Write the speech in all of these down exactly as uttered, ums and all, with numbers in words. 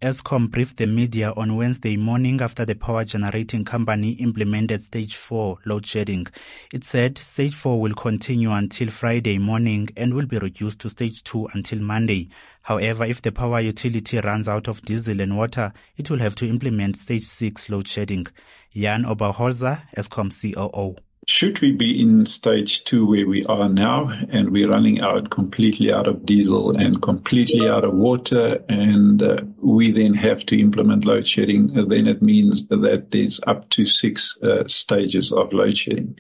Eskom briefed the media on Wednesday morning after the power generating company implemented stage four load shedding. It said stage four will continue until Friday morning and will be reduced to stage two until Monday. However, if the power utility runs out of diesel and water, it will have to implement stage six load shedding. Jan Oberholzer, Eskom C O O. Should we be in stage two where we are now and we're running out completely out of diesel and completely out of water and uh, we then have to implement load shedding, then it means that there's up to six uh, stages of load shedding.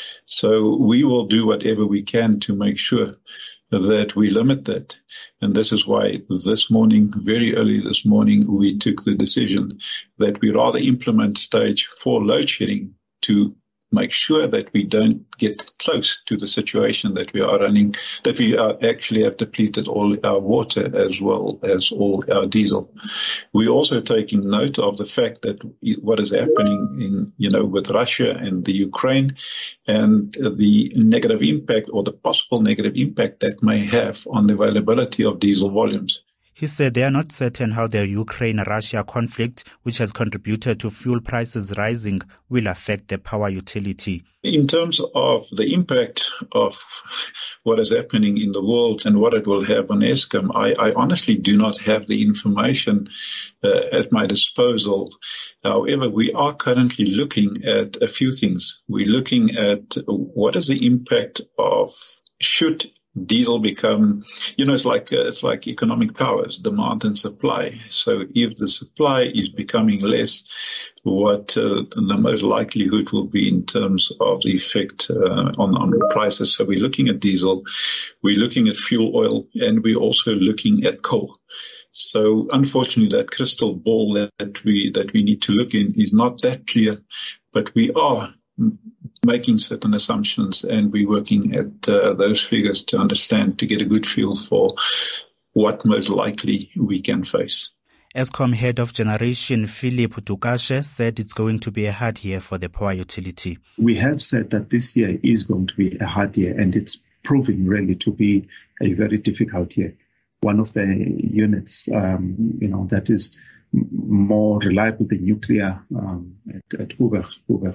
So we will do whatever we can to make sure that we limit that. And this is why this morning, very early this morning, we took the decision that we rather implement stage four load shedding to make sure that we don't get close to the situation that we are running, that we are actually have depleted all our water as well as all our diesel. We're also taking note of the fact that what is happening in, you know, with Russia and the Ukraine and the negative impact or the possible negative impact that may have on the availability of diesel volumes. He said they are not certain how the Ukraine-Russia conflict, which has contributed to fuel prices rising, will affect the power utility. In terms of the impact of what is happening in the world and what it will have on Eskom, I, I honestly do not have the information uh, at my disposal. However, we are currently looking at a few things. We're looking at what is the impact of should diesel become, you know, it's like uh, it's like economic powers, demand and supply. So if the supply is becoming less, what uh, the most likelihood will be in terms of the effect uh, on, on the prices. So we're looking at diesel, we're looking at fuel oil, and we're also looking at coal. So unfortunately, that crystal ball that we that we need to look in is not that clear, but we are making certain assumptions and we're working at uh, those figures to understand, to get a good feel for what most likely we can face. Eskom Head of Generation Philip Tukashe said it's going to be a hard year for the power utility. We have said that this year is going to be a hard year and it's proving really to be a very difficult year. One of the units, um, you know, that is more reliable than nuclear um, at, at Uber, Uber.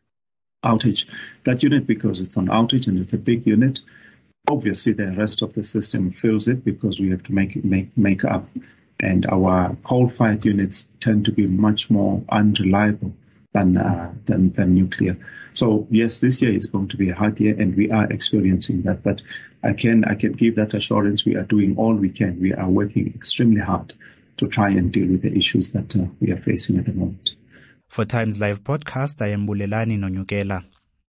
outage. That unit, because it's on outage and it's a big unit, obviously the rest of the system fills it because we have to make make make up. And our coal-fired units tend to be much more unreliable than uh, than than nuclear. So yes, this year is going to be a hard year, and we are experiencing that. But I can I can give that assurance. We are doing all we can. We are working extremely hard to try and deal with the issues that uh, we are facing at the moment. For Times Live Podcast, I am Bulelani Nonyukela.